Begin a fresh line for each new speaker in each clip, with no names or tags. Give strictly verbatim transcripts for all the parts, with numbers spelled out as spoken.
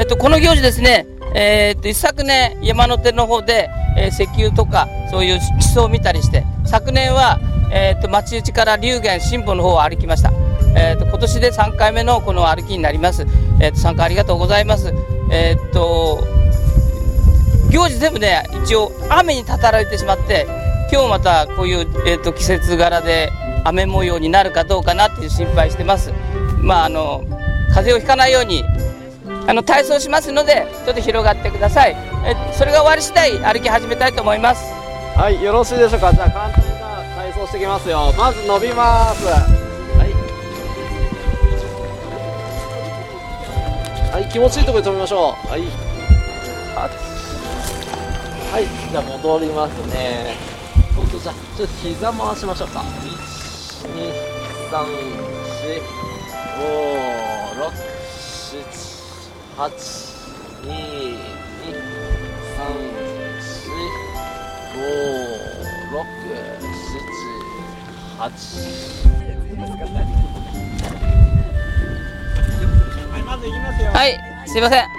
とこの行事ですね、えー、と一昨年山手の方で、えー、石油とかそういう地層を見たりして、昨年は、えー、と町内から龍源新保の方を歩きました。えー、と今年でさんかいめのこの歩きになります。えー、と参加ありがとうございます。えー、と行事全部ね、一応雨にたたられてしまって、今日またこういう、えー、と季節柄で雨模様になるかどうかなっていう心配してます。まああの風邪をひかないようにあの体操しますので、ちょっと広がってください。えそれが終わり次第歩き始めたいと思います。
はい、よろしいでしょうか。じゃあ簡単な体操していきますよ。まず伸びます。はい、はい、気持ちいいところで止めましょう。はい、はい、じゃあ戻りますね。今度じゃあちょっと膝回しましょうか。いち、に、さん、よん、ご、ろく、なな、はち、に、に、さん、よん、ご、ろく、なな、はち。
はい、まず行きますよ。
はい、すいません。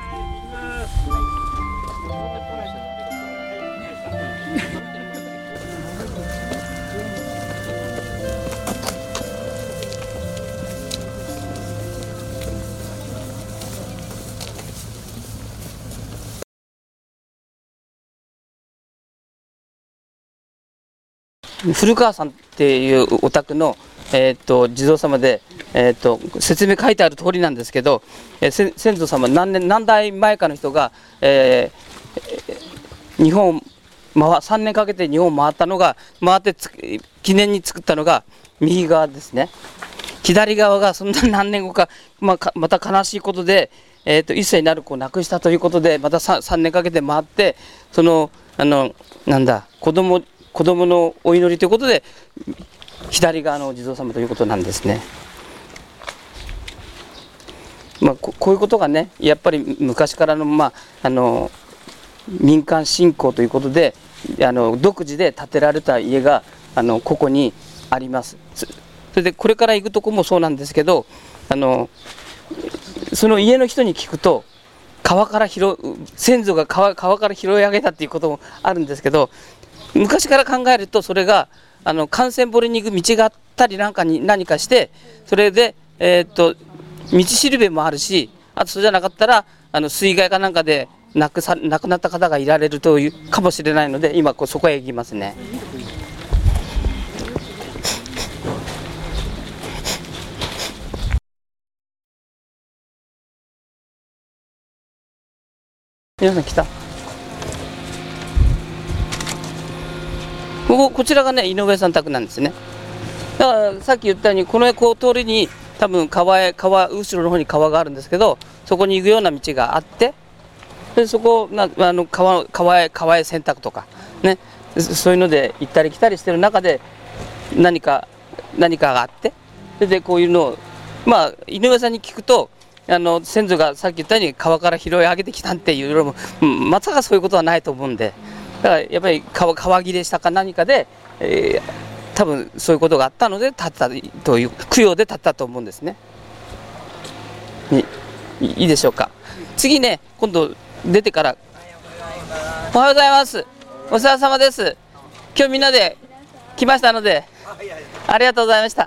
古川さんっていうお宅の、えー、と地蔵様で、えー、と説明書いてある通りなんですけど、えー、先祖様 何, 年何代前かの人が、えー、日本をさんねんかけて日本を回ったのが回ってつ記念に作ったのが右側ですね。左側がそんな何年後か、まあ、かまた悲しいことで、えー、といっさいになる子を亡くしたということで、また 3, さんねんかけて回って、そのあのなんだ子供子供のお祈りということで左側のお地蔵様ということなんですね。まあ、こ, こういうことがね、やっぱり昔からの、まあ、あの民間信仰ということで、あの独自で建てられた家があのここにあります。それでこれから行くとこもそうなんですけど、あのその家の人に聞くと、川から拾先祖が 川, 川から拾い上げたっていうこともあるんですけど、昔から考えるとそれがあの幹線堀に行く道があったりなんかに何かして、それで、えー、っと道しるべもあるし、あとそうじゃなかったらあの水害かなんかで亡くさ亡くなった方がいられるというかもしれないので、今こうそこへ行きますね。皆さん来た。こここちらがね井上さん宅なんですね。だからさっき言ったように、このこう通りに多分川へ川後ろの方に川があるんですけど、そこに行くような道があって、でそこなあの 川, 川へ川へ洗濯とかね、そういうので行ったり来たりしてる中で何か何かがあって、それでこういうのをまあ井上さんに聞くと、あの先祖がさっき言ったように川から拾い上げてきたっていうのも、まさかそういうことはないと思うんで、だからやっぱり 川, 川切れしたか何かで、えー、多分そういうことがあったので建ったという供養で建ったと思うんですね。いいいでしょうか。次ね、今度出てからおはようございます、お世話様です。今日みんなで来ましたのでありがとうございました。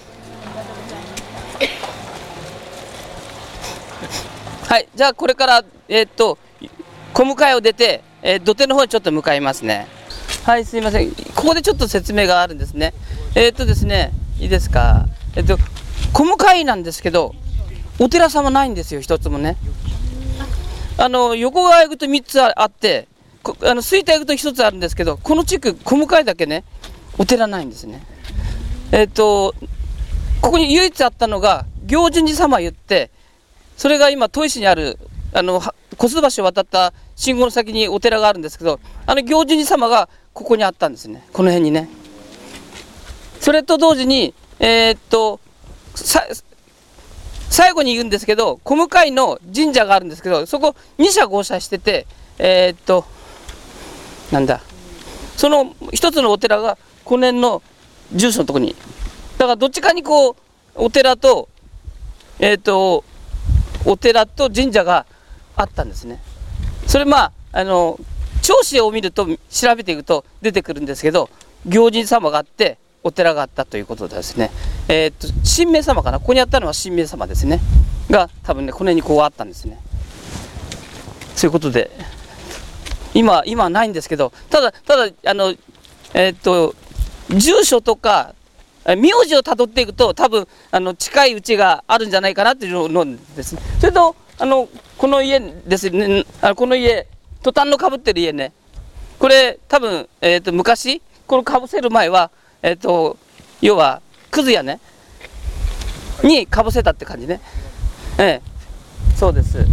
はい、じゃあこれからえー、っと小向かいを出て、えー、土手の方にちょっと向かいますね。はい、すいません。ここでちょっと説明があるんですね。えー、っとですね、いいですか。えー、っと小向かいなんですけど、お寺様ないんですよ、一つもね。あの横側行くとみっつあって、あの吹田行くとひとつあるんですけど、この地区小向かいだけねお寺ないんですね。えー、っとここに唯一あったのが行順寺様言って、それが今砥石にあるあの小須橋を渡った信号の先にお寺があるんですけど、あの行順寺様がここにあったんですね、この辺にね。それと同時にえー、っとさ最後に言うんですけど、小向かいの神社があるんですけど、そこに社合社してて、えー、っとなんだその一つのお寺がこの辺の住所のところに、だからどっちかにこうお寺とえー、っとお寺と神社があったんですね。それまああの町史を見ると調べていくと出てくるんですけど、行神様があってお寺があったということでですね、えー、っと神明様かな、ここにあったのは神明様ですねが多分ねこの辺にこうあったんですね。そういうことで今今はないんですけど、ただただあのえー、っと住所とか名字をたどっていくと多分あの近いうちがあるんじゃないかなというのですね。それとあのこの家ですね、あこの家トタンのかぶってる家ね、これ多分、えー、と昔このかぶせる前は、えー、と要はくず屋ねにかぶせたって感じね。ええ、そうです、はい、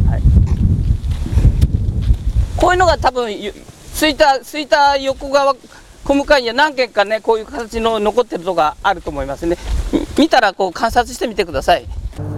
こういうのが多分すいたすいた横側小向かいには何軒かねこういう形の残ってるとこがあると思いますね。見たらこう観察してみてください。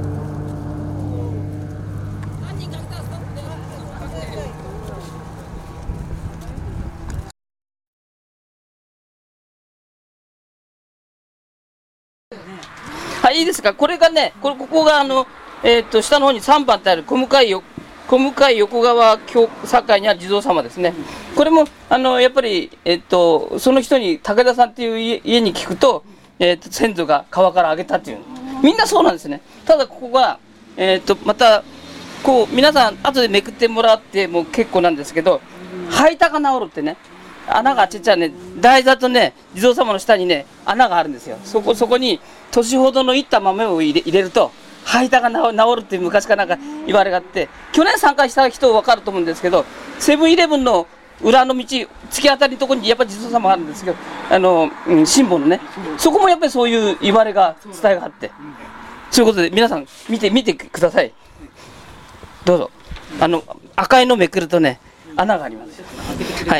はい、いいですか。これがね、これここがあの、えー、と下の方にさんばんってある小向かいよ小向かい横川境境にある地蔵様ですね。これもあのやっぱり、えー、とその人に武田さんっていう 家, 家に聞くと、えー、と先祖が川からあげたっていう、みんなそうなんですね。ただここが、えー、とまたこう皆さん後でめくってもらっても結構なんですけど、吐いたが治るってね、穴がちっちゃいね、台座とね地蔵様の下にね穴があるんですよ。そこそこに年ほどのいった豆を入れ入れると吐いたが治るって昔からなんか言われがあって、去年参加した人分かると思うんですけど、セブンイレブンの裏の道突き当たりのところにやっぱり地蔵様があるんですけど、あの、うん、シンボルね、そこもやっぱりそういう言われが伝えがあって、そういうことで皆さん見て見てください。どうぞ。あの赤いのめくるとね穴がありますよ。はい。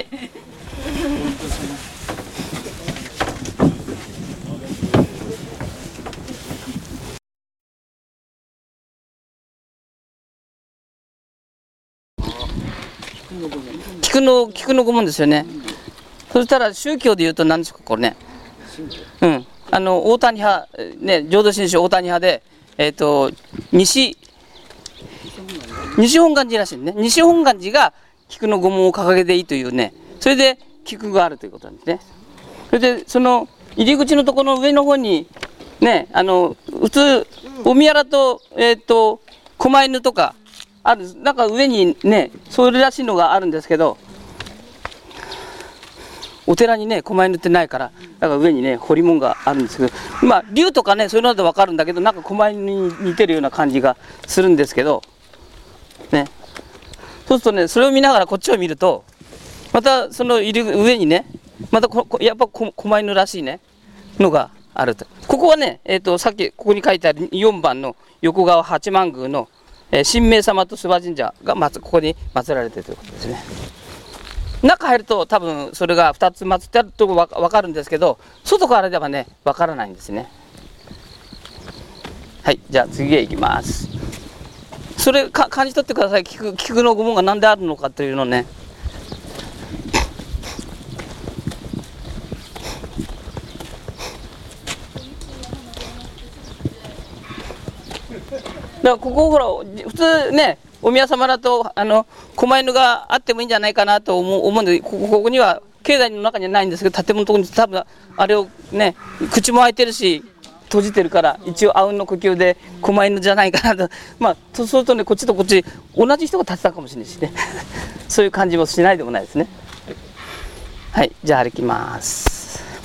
菊の菊の御紋ですよね。そしたら宗教でいうと何でしょうかこれね。うん。あの大谷派ね、浄土真宗大谷派でえっ、ー、と西西本願寺らしいね。西本願寺が菊の御紋を掲げていいというね。それで菊があるということなんですね。それでその入り口のところの上の方にね、あの普通お宮らとえっ、ー、と狛犬とかある、なんか上にねそれらしいのがあるんですけど、お寺にね狛犬ってないから、だから上にね彫り物があるんですけど、まあ竜とかねそういうので分かるんだけど、なんか狛犬に似てるような感じがするんですけどね。そうするとねそれを見ながらこっちを見るとまたその入り上にねまたここやっぱ狛犬らしいねのがあると。ここはね、えー、とさっきここに書いてあるよんばんの横川八幡宮のえー、神明様と諏訪神社がまずここに祀られているということですね。中入ると多分それがふたつ祀ってあると分かるんですけど、外からではね分からないんですね。はい、じゃあ次へ行きます。それか感じ取ってください。菊菊の御紋が何であるのかというのね。だからここほら普通ねお宮様だとあの狛犬があってもいいんじゃないかなと思う思うんで、ここここには境内の中にはないんですけど、建物のところに多分あれをね口も開いてるし閉じてるから一応あうんの呼吸で狛犬じゃないかなと、まあそうするとねこっちとこっち同じ人が立ってたかもしれないしねそういう感じもしないでもないですね。はい、じゃあ歩きます。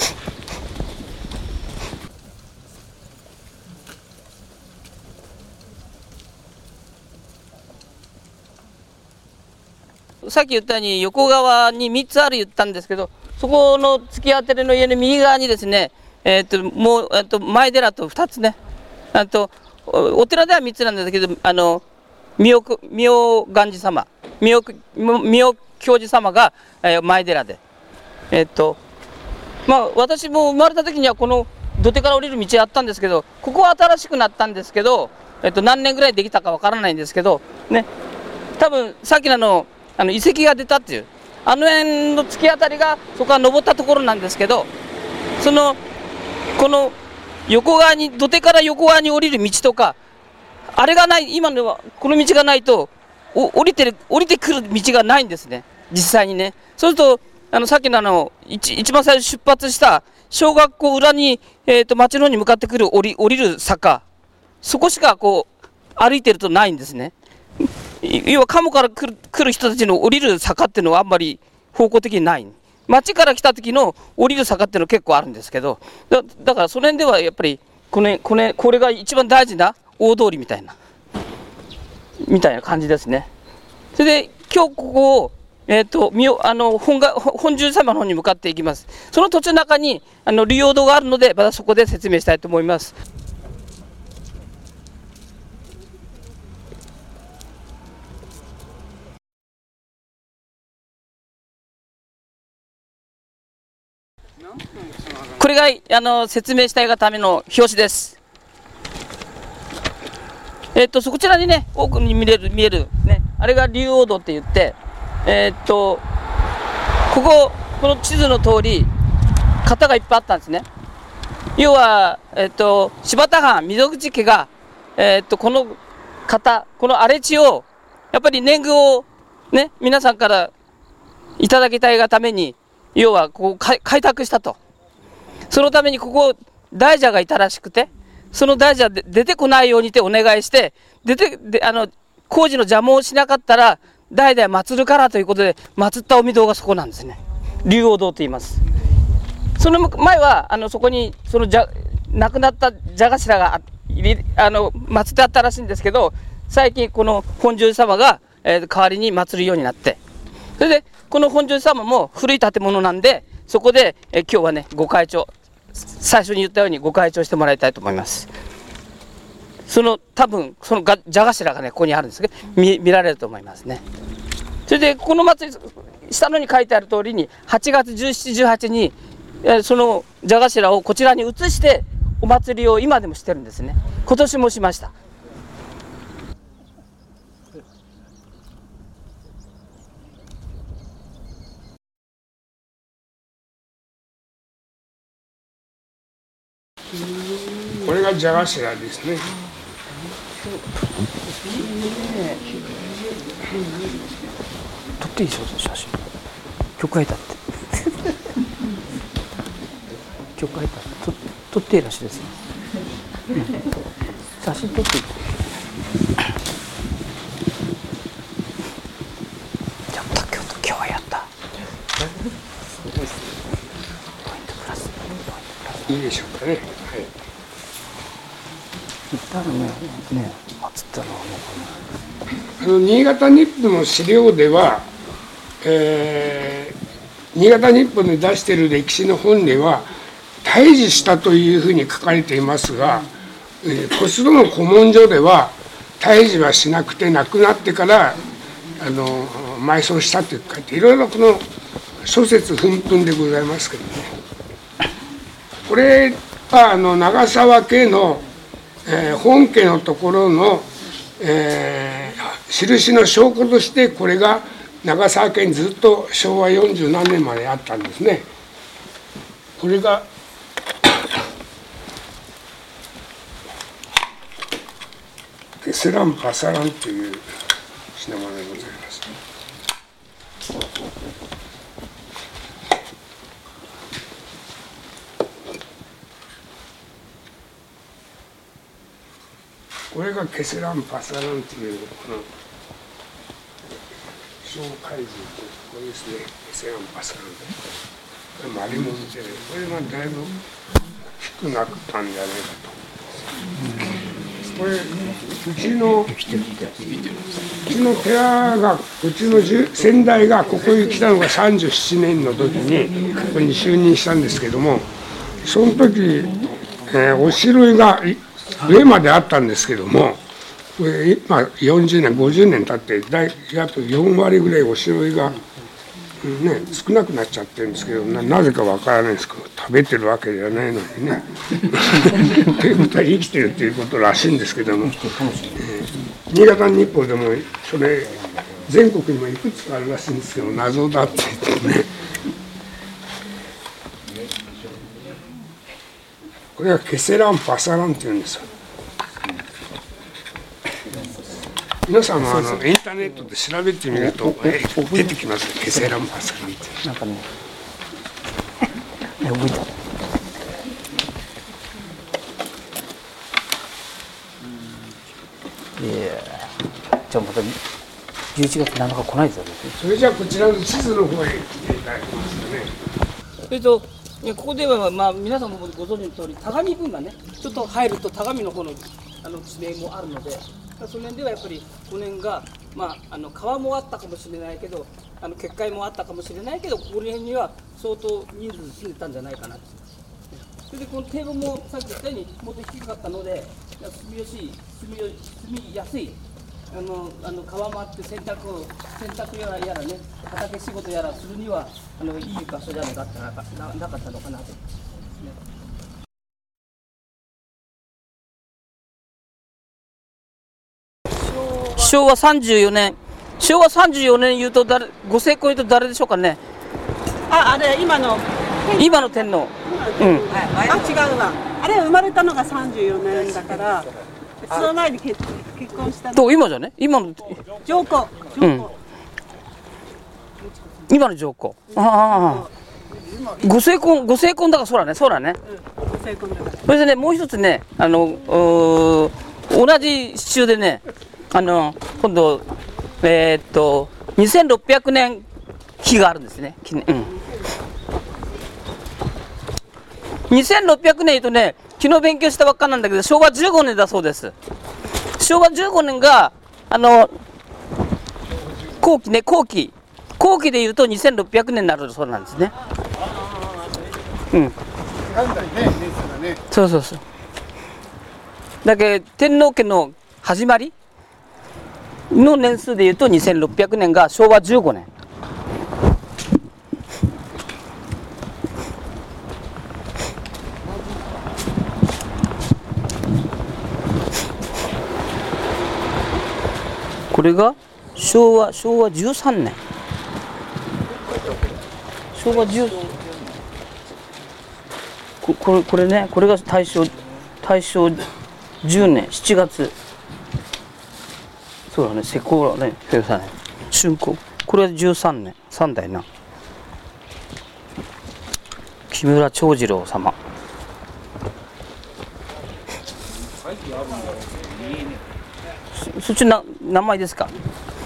さっき言ったように横側にみっつある言ったんですけど、そこの突き当たりの家の右側にですね、えー、ともう、えー、と前寺とふたつね、あと お, お寺ではみっつなんですけど、あの妙願寺様妙教授様が、えー、前寺で、えっ、ー、とまあ私も生まれた時にはこの土手から降りる道あったんですけど、ここは新しくなったんですけど、えー、と何年ぐらいできたかわからないんですけどね、多分さっきのあのあの遺跡が出たっていうあの辺の突き当たりがそこから登ったところなんですけど、そのこの横側に土手から横側に降りる道とかあれがない、今のはこの道がないとお降りてる降りてくる道がないんですね、実際にね。そうするとあのさっきのあの一一番最初出発した小学校裏に、えー、と町の方に向かってくる降り降りる坂、そこしかこう歩いてるとないんですね。要は鴨から来る来る人たちの降りる坂っていうのはあんまり方向的にない。町から来た時の降りる坂っていうのは結構あるんですけど、だ, だからその辺ではやっぱりこれこれこれが一番大事な大通りみたいなみたいな感じですね。それで今日ここを、えー、とあの 本, が本尊様の方に向かっていきます。その途中の中にあの利用道があるので、またそこで説明したいと思います。これがあの説明したいがための表紙です。えっと、そこちらにね、奥に見える、見える、ね、あれが竜王道って言って、えっと、ここ、この地図の通り、型がいっぱいあったんですね。要は、えっと、柴田藩、溝口家が、えっと、この型、この荒れ地を、やっぱり年貢を、ね、皆さんからいただきたいがために、要は、こう、開拓したと。そのために、ここ、大蛇がいたらしくて、その大蛇で出てこないようにってお願いして、出て、で、あの、工事の邪魔をしなかったら、代々祀るからということで、祀ったお御堂がそこなんですね。竜王堂と言います。その前は、あの、そこに、そのじゃ、亡くなった蛇頭が、あの、祀ってあったらしいんですけど、最近この本尊様が、えー、代わりに祀るようになって、それで、この本尊様も古い建物なんで、そこで、えー、今日はね、ご開帳。最初に言ったようにご開帳してもらいたいと思います。その多分その蛇頭がねここにあるんですけど 見, 見られると思いますね。それでこの祭り下のに書いてある通りにはちがつじゅうしち、じゅうはちにその蛇頭をこちらに移してお祭りを今でもしてるんですね。今年もしました。
これが蛇頭ですね。
撮っていいでしょ写真。曲書いたって。曲書いた。と撮っていいらしいですよ。写真撮っていい。やった今日と今日はやった。ポイントプラス。
いいでしょうかね。はい。
行ったのね、ね、祭ったのはもう
あの新潟日報の資料では、えー、新潟日報で出している歴史の本では退治したというふうに書かれていますが、えー、古須の古文書では退治はしなくて亡くなってからあの埋葬したと書いていろいろこの諸説紛紛でございますけどね。これはあの長沢家のえー、本家のところの、えー、印の証拠としてこれが長沢家にずっとしょうわよんじゅうなんねんまであったんですね。これがケセランパサランという品物でございます。これがケセランパサランというこの小海図これですね。ケセランパサランこれマリモンでこれがだいぶ低くなったんじゃないかと。これうちのうちの寺がうちの先代がここに来たのがさんじゅうななねんの時にここに就任したんですけども、その時、えー、おしろいが上まであったんですけども、これ今よんじゅうねんごじゅうねん経ってだい約よんわりぐらいおしろいが、ね、少なくなっちゃってるんですけど な, なぜかわからないんですけど食べてるわけではないのにねということは生きてるということらしいんですけども、えー、新潟日報でもそれ全国にもいくつかあるらしいんですけど謎だって言ってね。これはケセランパサランっていうんですよ。 皆さんもあのインターネットで調べてみると、え出てきますよ、ケセランパスなんて。
なんかねえ覚えたいやじゃあまたじゅういちがつなのか来ないですよね。
それじゃあこちらの地図の方へ来ていただきますよね。
それといやここでは、まあ、皆さんもご存知の通り田上郡がねちょっと入ると田上の方のあの地名もあるので、その辺ではやっぱりこの辺が、まあ、あの川もあったかもしれないけどあの結界もあったかもしれないけどここら辺には相当人数住んでたんじゃないかなと。それでこの堤防もさっき言ったようにもっと低かったので住みやすい住みよ住みやすいあのあの川もあって洗濯を洗濯やらやらね畑仕事やらするにはあのいい場所じゃなかったなななかったのかなと、ね。しょうわさんじゅうよねんしょうわさんじゅうよねん言うと誰ご成功言うと誰でしょうかね。
あ、あれ今の
今の天皇、うん、
あ、違うわ。あれ生まれたのがさんじゅうよねんだからその前に結結婚したの
と今じゃね今の
上皇
うん、今の上皇ああご成婚ご成婚だからそうだねそうだね、
うん、ご成婚だから
それでねもう一つねあの同じ支柱でねあの今度えー、っとにせんろっぴゃくねん碑があるんですね、うん、にせんろっぴゃくねん言うとね昨日勉強したばっかなんだけどしょうわじゅうごねんだそうです。しょうわじゅうごねんがあの後期ね後期後期で言うとにせんろっぴゃくねんになるそうなんですね。うん。そうそうそう。だけど天皇家の始まりの年数で言うとにせんろっぴゃくねんがしょうわじゅうごねん。これが昭和昭和じゅうさんねん昭和じゅうここれこれねこれが大正大正じゅうねんしちがつそうだね施工ね春光これはじゅうさんねんさんだいな木村長次郎様そ, そっちな名前ですか。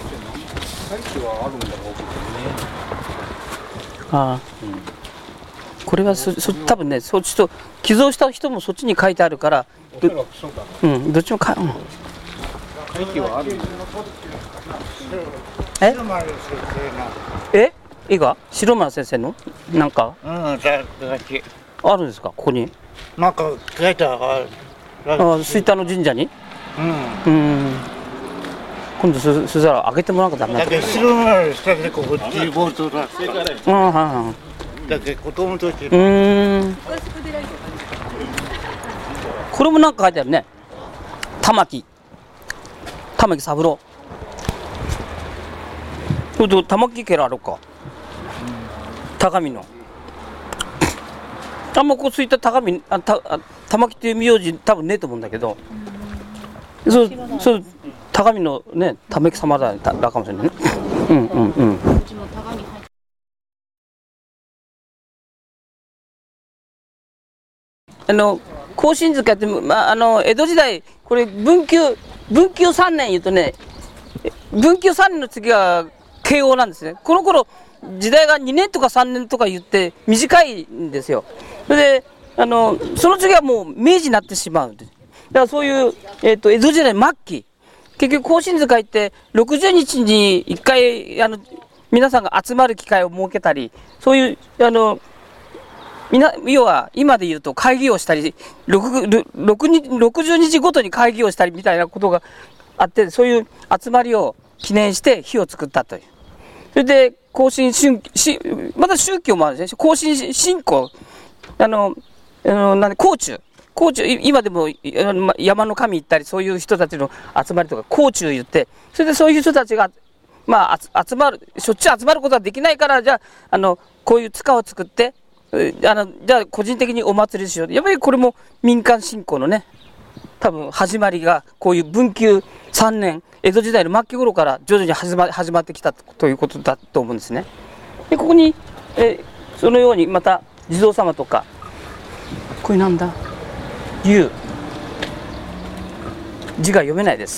ああ、うん、これはそそ多分ねそっちと寄贈した人もそっちに書いてあるからど、うん、どっちもか、うん、ええ絵が白村先生のなんか、うん、あるんですかここに
なんか書いてある
あ吹田の神社にうん、うん今度そそしたら開けてもらわなきゃダメだ。
だけど白村下でここじぼうとだ。
うんはいはい。
だけど子供の時。
うん。これもなんか書いてあるね。玉木。玉木三郎。これと玉木家あるか。高見の。あんまこうついた高見あたあ玉木っていう名字多分ねえと思うんだけど。そうそう。高見のね、玉木様だだかもしれないね。うんうんうん。あの庚申塚って、まあ、あの江戸時代これ文久文久さんねん言うとね文久さんねんの次は慶応なんですね。この頃時代がにねんとかさんねんとか言って短いんですよ。それであのその次はもう明治になってしまうんです。だからそういう、えーと、江戸時代末期結局庚申塚行ってろくじゅうにちにいっかいあの皆さんが集まる機会を設けたりそういうあのみな要は今で言うと会議をしたり 6, 6, ろくじゅうにちごとに会議をしたりみたいなことがあってそういう集まりを記念して碑を作ったという。それで庚申春また宗教もあるんですね。庚申信仰あのあのなんで甲冑甲冑今でも山の神行ったりそういう人たちの集まりとか甲冑言ってそれでそういう人たちがまあ集まるしょっちゅう集まることはできないからじゃあ、あのこういう塚を作ってあのじゃあ個人的にお祭りしようやっぱりこれも民間信仰のね多分始まりがこういう文久さんねん、江戸時代の末期頃から徐々に始ま始まってきたということだと思うんですね。でここに、えー、そのようにまた地蔵様とか、これなんだ、龍、字が読めないです。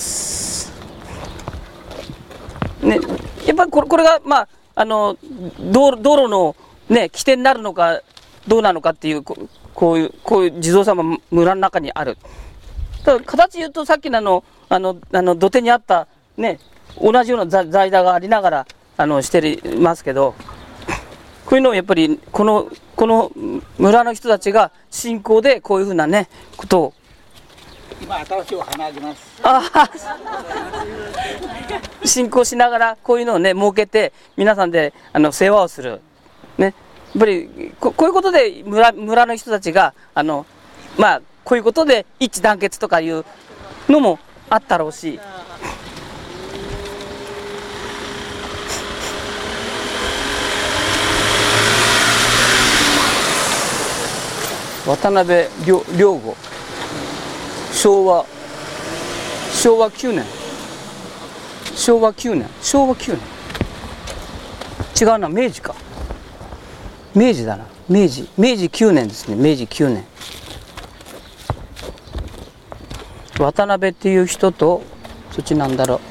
ね、やっぱりこれ、これが、まあ、あの道路、道路の、ね、起点になるのかどうなのかっていうこ、こういう、こういう地蔵様村の中にある。ただ形言うとさっきのあの、あの、あの土手にあった、ね、同じような財田がありながらあのしてますけど、こういうのをやっぱりこの、この村の人たちが信仰でこういうふうなね、ことを。
今新しいお花あげます。
あ信仰しながらこういうのをね設けて皆さんであの世話をする、ね、やっぱり こ, こういうことで 村, 村の人たちがあのまあこういうことで一致団結とかいうのもあったろうし、渡辺良吾、昭和昭和きゅうねん昭和きゅうねん昭和きゅうねん違うな、明治か、明治だな、明治明治きゅうねんですね、明治きゅうねん。渡辺っていう人と、そっちなんだろう、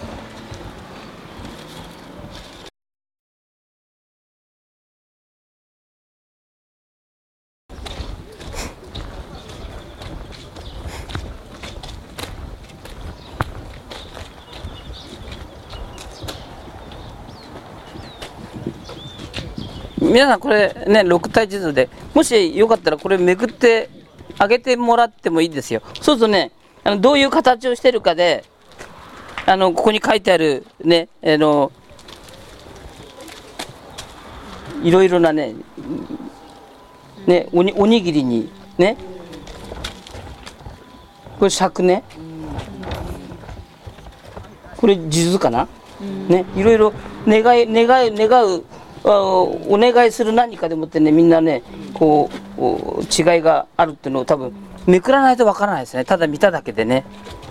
皆さんこれねろく体地図で、もしよかったらこれめくってあげてもらってもいいですよ。そうするとね、あのどういう形をしてるかで、あのここに書いてあるね、あのいろいろなね、ね お, におにぎりにね、これ尺ね、これ数珠かな、ね、いろいろ願い願い願うお願いする何かでもってね、みんなねこう違いがあるっていうのを多分めくらないとわからないですね、ただ見ただけでね。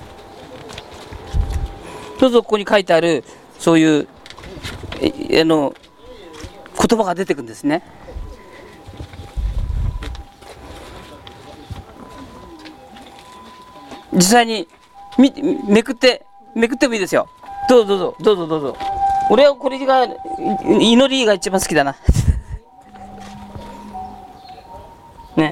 そうするとここに書いてあるそういうあの言葉が出てくるんですね。実際にみめくってめくってもいいですよ。どうぞどうぞどうぞどうぞ。俺はこれが祈りが一番好きだなね。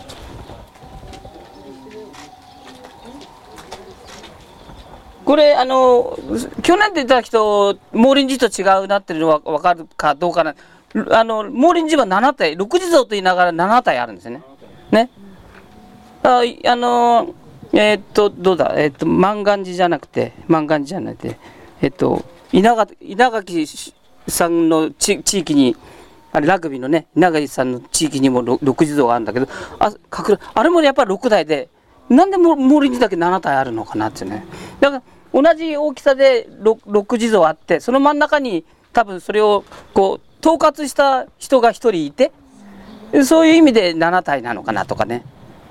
これあの去年出た人毛林寺と違うなってるのは分かるかどうかな。あの毛林寺はなな体、六地蔵と言いながらなな体あるんですよね。ね、あ, あのえー、っとどうだ、えー、っと万願寺じゃなくて万願寺じゃなくてえー、っと稲垣, 稲垣さんの地域に、あれラグビーのね、稲垣さんの地域にも六地蔵があるんだけど、 あ, あれもやっぱりろく体で、なんでも毛林寺だけなな体あるのかなってね。だから同じ大きさで 6, 6地蔵あって、その真ん中に多分それをこう統括した人がひとりいて、そういう意味でなな体なのかなとかね。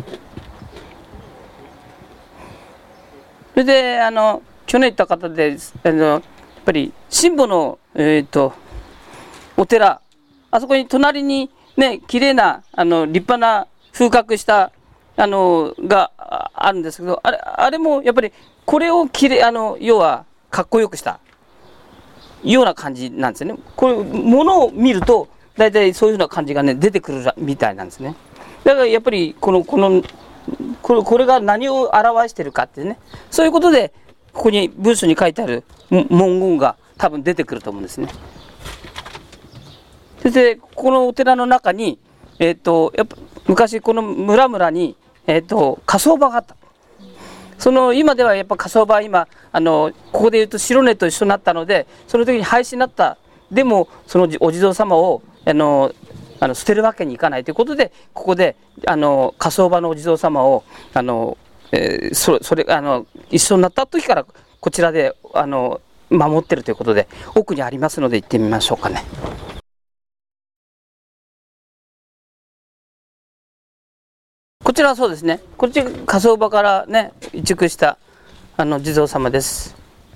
それであの去年行った方であのやっぱり神保の、えー、とお寺、あそこに隣にね綺麗なあの立派な風格したあのがあるんですけど、あれ、あれもやっぱりこれをきれい、あの要はかっこよくしたような感じなんですよね。これ物を見ると大体そういうような感じがね出てくるみたいなんですね。だからやっぱりこのこのこれ、これが何を表してるかってね、そういうことでここに文章に書いてある文言が多分出てくると思うんですね。そしてこのお寺の中に、えー、とやっぱ昔この村々に、えー、と火葬場があった。その今ではやっぱ火葬場は今あのここでいうと白根と一緒になったので、その時に廃止になった。でもそのお地蔵様をあのあの捨てるわけにいかないということで、ここであの火葬場のお地蔵様をあの、えー、そ, それあの一緒になった時からこちらであの守ってるということで、奥にありますので行ってみましょうかね。こちらはそうですね、こっち火葬場からね移築したあの地蔵様です。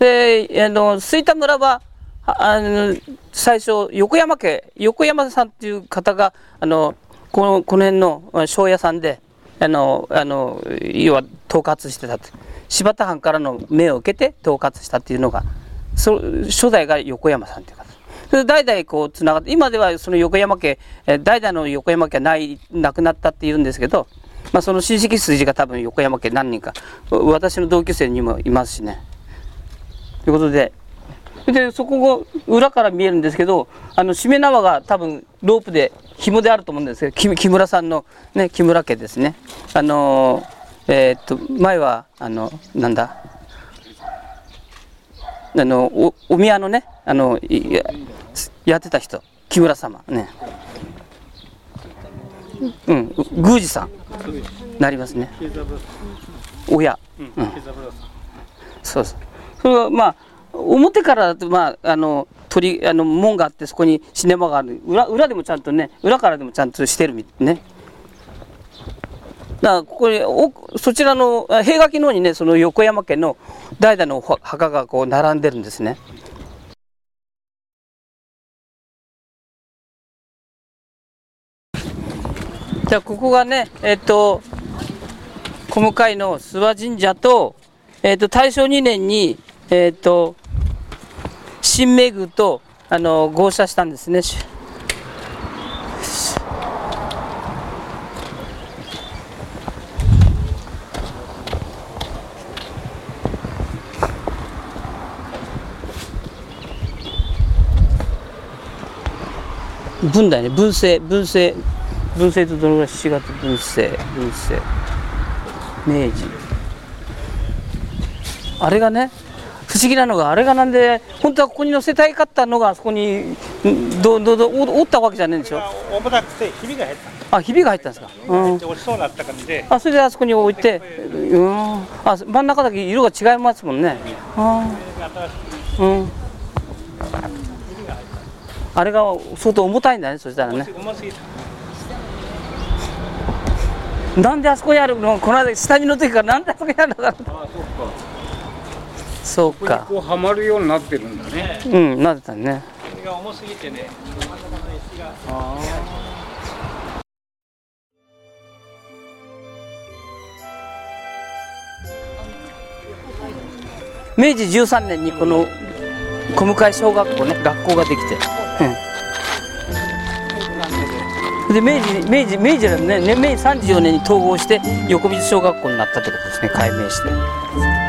で、あの吹田村はあの最初横山家横山さんっていう方があのこのこの辺の庄屋さんであのあの要は統括してたって、柴田藩からの命を受けて統括したっていうのが、そ初代が横山さんっていう方。それ代々こうつながって、今ではその横山家代々の横山家はないなくなったっていうんですけど、まあ、その親戚筋が多分横山家何人か私の同級生にもいますしね。ということで。でそこが裏から見えるんですけど、あのしめ縄が多分ロープで紐であると思うんですけど、木村さんの、ね、木村家ですね。あのえー、っと前はあのなんだあの お, お宮のねあの や, やってた人、木村様ね、うん宮司さんなりますね。親、うん、そうそう。それはまあ表からまああの鳥あの門があって、そこにシネマがある。 裏, 裏でもちゃんとね、裏からでもちゃんとしてるみたいね。だからここにおそちらの塀垣の方にね、その横山家の代々の墓がこう並んでるんですね。じゃあここがね、えっと小向の諏訪神社と、えっと大正にねんにえっと新明宮とあの合社したんですね。文だよね、文政文政文政とどのぐらい、しがつ文政文政明治、あれがね不思議なのが、あれがなんで本当はここに載せたいかったのが、あそこにどどど折ったわけじゃないんでしょ。
重たくてひびが入った。
あ、ひびが入ったんですか。うん、
落ちそうだった感じで。
あ、それであそこに置いて、うん、あ、真ん中だけ色が違いますもんね。あ、うん、あれが相当重たいんだね、そしたらね。
重すぎた。
なんであそこにあるの、この間下見の時からなんであそこにあるのかな。あ、そうか。
ここにこうはまるようになってるんだね。
うん、なってたね。
それが重すぎてね。
あ
明治じゅうさんねんにこの小向小学校ね、学校ができて、うん、で明治明治明治だね、明治さんじゅうよねんに統合して横水小学校になったってことですね、改名して。